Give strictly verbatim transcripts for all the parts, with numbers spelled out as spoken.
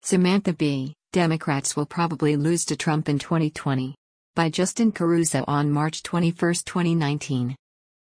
Samantha B., Democrats will probably lose to Trump in twenty twenty. By Justin Caruso on March twenty-first, twenty nineteen.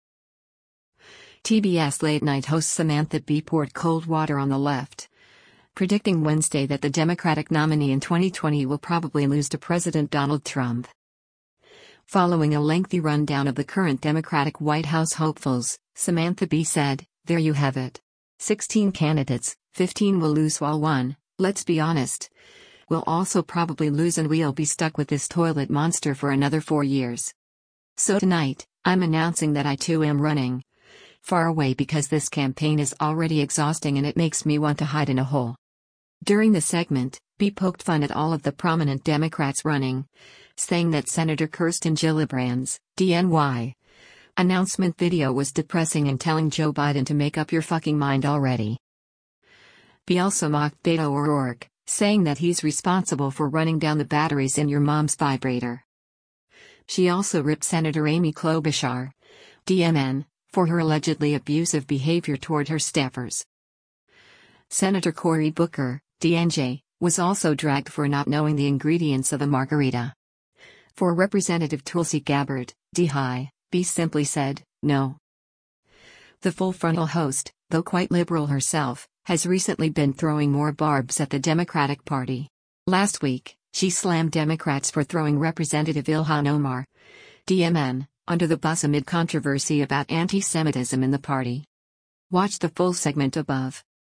T B S late-night host Samantha B. poured cold water on the left, predicting Wednesday that the Democratic nominee in twenty twenty will probably lose to President Donald Trump. Following a lengthy rundown of the current Democratic White House hopefuls, Samantha B. said, "There you have it. sixteen candidates, fifteen will lose while one, let's be honest, will also probably lose, and we'll be stuck with this toilet monster for another four years. So tonight, I'm announcing that I too am running far away because this campaign is already exhausting and it makes me want to hide in a hole." During the segment, B poked fun at all of the prominent Democrats running, saying that Senator Kirsten Gillibrand's D N Y announcement video was depressing and telling Joe Biden to make up your fucking mind already. B also mocked Beto O'Rourke, saying that he's responsible for running down the batteries in your mom's vibrator. She also ripped Senator Amy Klobuchar, D M N, for her allegedly abusive behavior toward her staffers. Senator Cory Booker, D N J, was also dragged for not knowing the ingredients of a margarita. For Representative Tulsi Gabbard, D H I, B simply said, "No." The full-frontal host, though quite liberal herself, has recently been throwing more barbs at the Democratic Party. Last week, she slammed Democrats for throwing Representative Ilhan Omar, D M N, under the bus amid controversy about anti-Semitism in the party. Watch the full segment above.